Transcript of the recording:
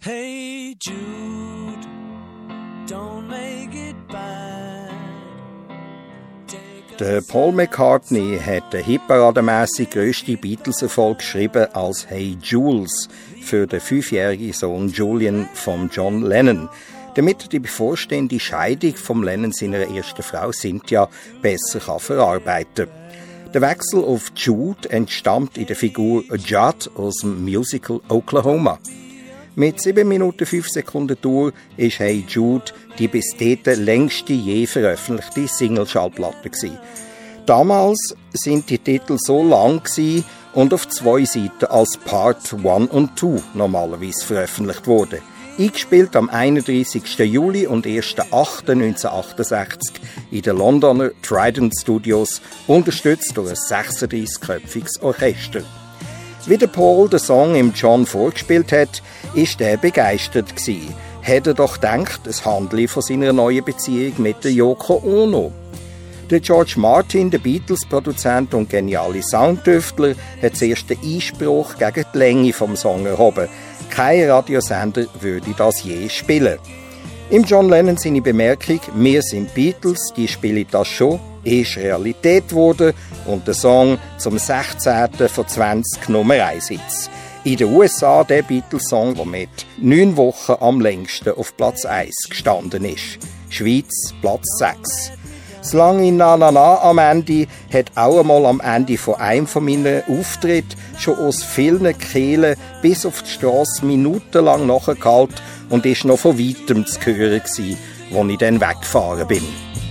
Hey Jude, don't make it bad. Der Paul McCartney hat den hitparademässig grössten Beatles-Erfolg geschrieben als «Hey Jules» für den 5-jährigen Sohn Julian von John Lennon, damit er die bevorstehende Scheidung von Lennon seiner ersten Frau Cynthia besser verarbeiten kann. Der Wechsel auf Jude entstammt in der Figur Judd aus dem Musical Oklahoma. Mit 7 Minuten 5 Sekunden Dauer ist «Hey Jude» die bis dahin längste je veröffentlichte Single-Schallplatte gewesen. Damals sind die Titel so lang gewesen und auf 2 Seiten als Part 1 und 2 normalerweise veröffentlicht worden. Eingespielt am 31. Juli und 1.8.1968 in den Londoner Trident Studios, unterstützt durch ein 36-köpfiges Orchester. Wie der Paul den Song im John vorgespielt hat, ist er begeistert gewesen. Hat er doch gedacht, es handle von seiner neuen Beziehung mit der Yoko Ono. Der George Martin, der Beatles-Produzent und geniale Soundtüftler, hat zuerst den Einspruch gegen die Länge vom Song erhoben. Kein Radiosender würde das je spielen. Im John Lennon seine Bemerkung, wir sind Beatles, die spielen das schon, ist Realität geworden und der Song zum 16. von 20 Nummer 1 Hits. In den USA der Beatles-Song, der mit 9 Wochen am längsten auf Platz 1 gestanden ist. Schweiz Platz 6. Das lange Na Na Na am Ende hat auch einmal am Ende von einem von meinen Auftritten schon aus vielen Kehlen bis auf die Strasse minutenlang nachgehalten und ist noch von weitem zu hören gewesen, als ich dann weggefahren bin.